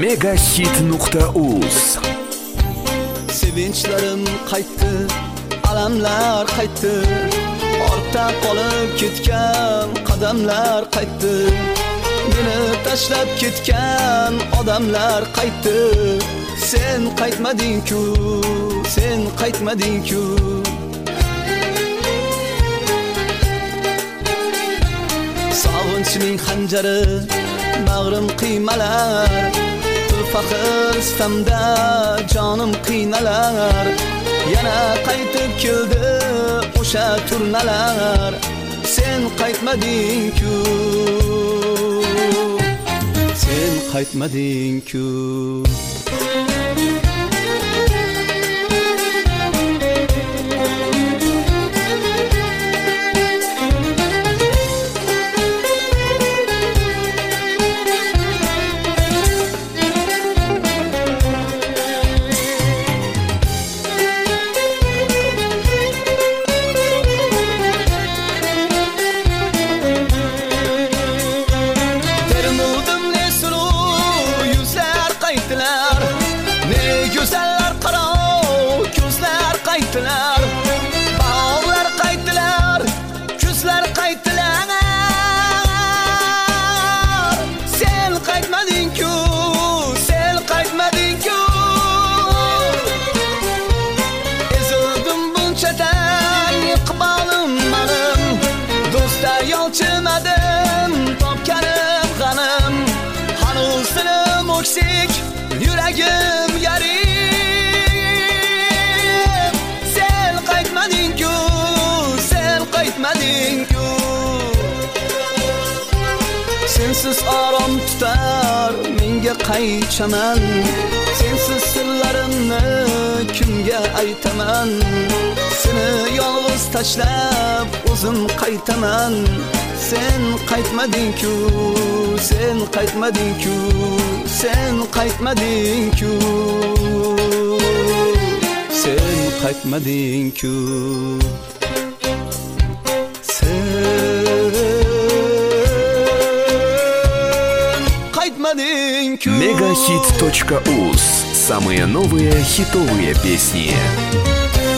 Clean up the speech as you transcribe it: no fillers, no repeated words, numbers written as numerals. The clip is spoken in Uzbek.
Megahit.uz. Sevinchlarim qaytdi, alamlar qaytdi, ortda qolib ketgan qadamlar qaytdi, meni tashlab ketgan odamlar qaytdi. Sen qaytmading-ku, sen qaytmading-ku. Sog'inchning xanjari bag'rim qiymalar, faxr istamda jonim qiynalar. Yana qaytib keldi o'sha turnalar. Sen qaytmading-ku, sen qaytmading-ku. Bağlar qaytdilar, kuzlar qaytdilar. Sen qaytmading-ku, sen qaytmading-ku. Ezildim bunchadan iqbolim manim, do'stda yolchimadim, topganim g'anim. Hanuz dilim o'ksik, yuragim yarim. Sensiz orom tutar menga qaychaman, sensiz sirlarimni kimga aytaman. Seni yolg'iz tashlab o'zim qaytaman. Sen qaytmading-ku, sen qaytmading-ku, sen qaytmading-ku, sen qaytmading-ku. Megahit.uz. Самые новые хитовые песни.